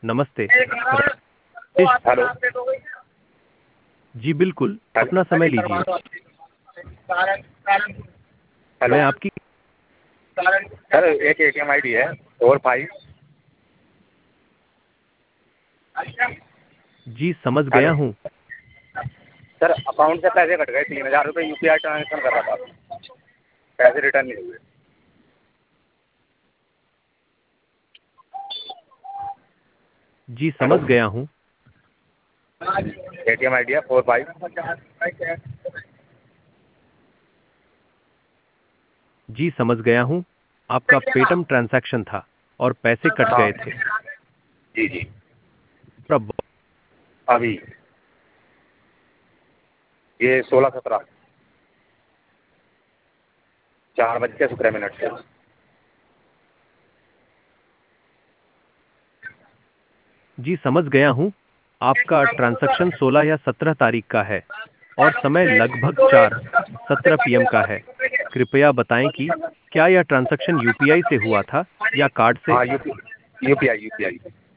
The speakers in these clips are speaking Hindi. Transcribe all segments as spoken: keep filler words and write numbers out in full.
नमस्ते। राजेश, हेलो। जी बिल्कुल, अपना समय लीजिए। हेलो मैं आपकी सर, एक एटीएम आईडी है फोर फाइव। जी समझ गया हेलो हूँ। सर, अकाउंट से पैसे कट गए, तीन हजार रुपये यूपीआई ट्रांजेक्शन कर रहा था, पैसे रिटर्न नहीं हुए। जी हेलो, समझ गया हूँ। एटीएम आईडी है फोर फाइव। जी समझ गया हूँ। आपका पेटीएम ट्रांजैक्शन था और पैसे कट हाँ गए थे। जी जी। अब अभी ये सोलह सत्रह चार बज के सत्रह मिनट से। जी समझ गया हूँ। आपका ट्रांजैक्शन सोलह या सत्रह तारीख का है और समय लगभग चार सत्रह पीएम का है। कृपया बताएं कि क्या यह ट्रांजैक्शन यूपीआई से हुआ था या कार्ड से? हाँ, यूपी यूपीआई यूपीआई।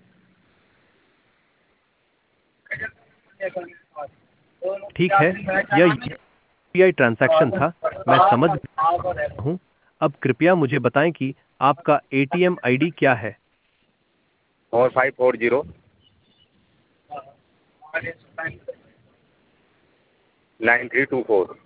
ठीक है, यह यूपीआई ट्रांजैक्शन था। मैं समझ गया हूँ। अब कृपया मुझे बताएं कि आपका एटीएम आईडी क्या है? Four five four zero nine three two four.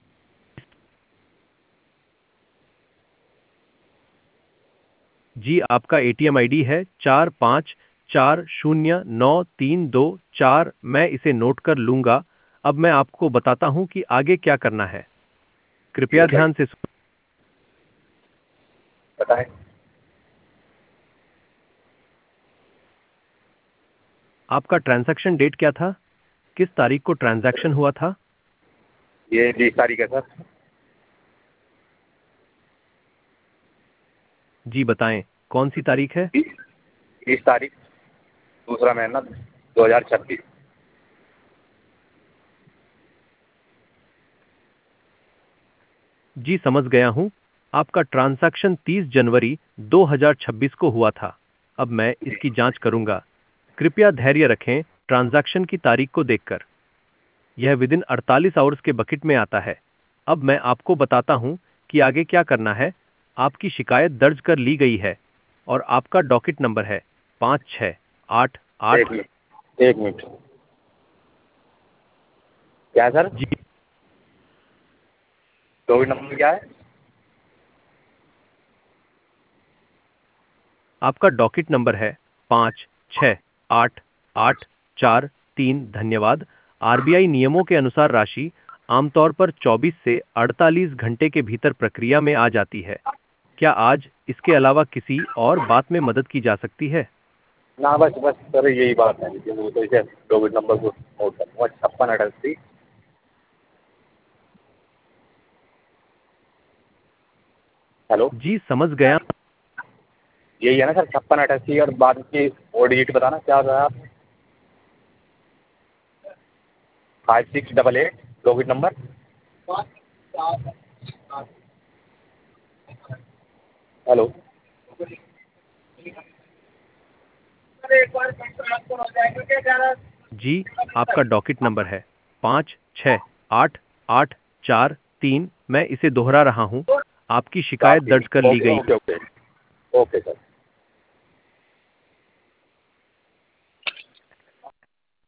जी आपका एटीएम आईडी है चार पाँच चार शून्य नौ तीन दो चार। मैं इसे नोट कर लूंगा। अब मैं आपको बताता हूं कि आगे क्या करना है। जी कृपया बताइए। ध्यान से सुन। बताएं। आपका ट्रांजैक्शन डेट क्या था? किस तारीख को ट्रांजैक्शन हुआ था? ये बीस तारीख है सर। जी बताएं, कौन सी तारीख है? बीस बीस तारीख, दूसरा महीना, दो हजार छब्बीस। जी समझ गया हूं। आपका ट्रांजैक्शन तीस जनवरी दो हज़ार छब्बीस को हुआ था। अब मैं इसकी जांच करूंगा। कृपया धैर्य रखें। ट्रांजैक्शन की तारीख को देखकर यह विदिन अड़तालीस आवर्स के बकेट में आता है। अब मैं आपको बताता हूं कि आगे क्या करना है। आपकी शिकायत दर्ज कर ली गई है और आपका डॉकेट नंबर है पाँच छः आठ आठ। एक मिनट एक मिनट क्या है सर? जी डॉकेट नंबर क्या है? आपका डॉकेट नंबर है पाँच छः आठ आठ चार तीन। धन्यवाद। आरबीआई नियमों के अनुसार राशि आमतौर पर चौबीस से अड़तालीस घंटे के भीतर प्रक्रिया में आ जाती है। क्या आज इसके अलावा किसी और बात में मदद की जा सकती है? ना, बस बस सर, यही बात है कि वो तो इसे डॉकेट नंबर को नोट करूँगा, छप्पन अठासी। हेलो, जी समझ गया। यही है ना सर, छप्पन अठासी, और बाद की और डिजिट बताना क्या था आप? Five six double eight docket number. Hello. जी आपका डॉकेट नंबर है पाँच छः आठ आठ चार तीन। मैं इसे दोहरा रहा हूँ। आपकी शिकायत सात दर्ज तीन कर ली ओके गई। Okay okay okay sir.